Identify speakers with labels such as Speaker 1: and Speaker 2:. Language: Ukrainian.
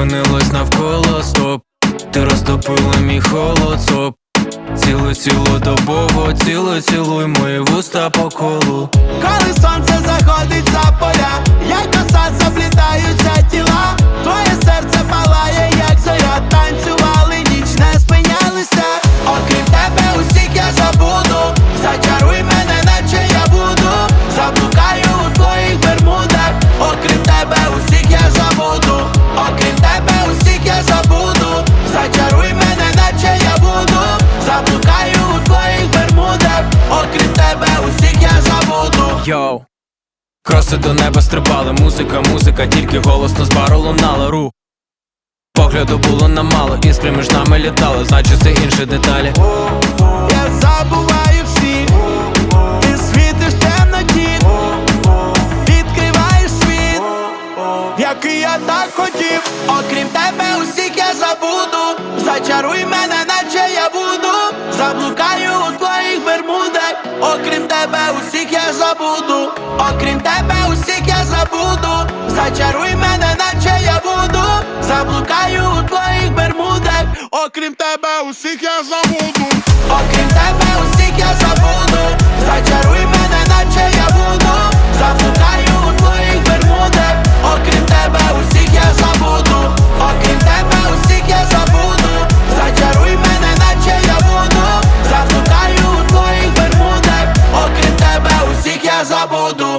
Speaker 1: зупинилось навколо, стоп. Ти розтопила мій холод, стоп. Цілодобово, цілуй мої вуста по колу.
Speaker 2: Коли сонце заходить за поля, як до сад заплітаються тіла. Твоє серце палає, як зоря, танцювали, ніч не спинялися. Окрім тебе усіх я забуду. Зачаруй мене, наче я буду. Заблукаю у твоїх бермудах. Окрім тебе усіх я забуду. Окрім тебе усіх я забуду. Зачаруй мене, наче я буду. Заблукаю у твоїх бермудах. Окрім тебе усіх я забуду.
Speaker 1: Йоу, кроси до неба стрибали, музика, тільки голосно з бару лунала. Ру погляду було намало, іскри між нами літали, значить це інші деталі.
Speaker 2: Я забуваю всіх, ти світиш в темноті, відкриваєш світ, який я так хотів. Окрім тебе усіх я забуду. Зачаруй мене, наче я буду. Заблукаю у твоїх бермудах. Окрім тебе усіх я забуду. Окрім тебе усіх я забуду. Зачаруй мене, наче я буду. Заблукаю у твоїх бермудах. Окрім тебе усіх я забуду. Окрім тебе усіх я забуду. Зачаруй мене, наче я буду. Заблукаю у твоїх бермудах. Окрім тебе усіх я забуду. Окрім тебе усіх я забуду. Зачаруй мене, наче я буду. Заблукаю у твоїх бермудах. Окрім тебе усіх я забуду.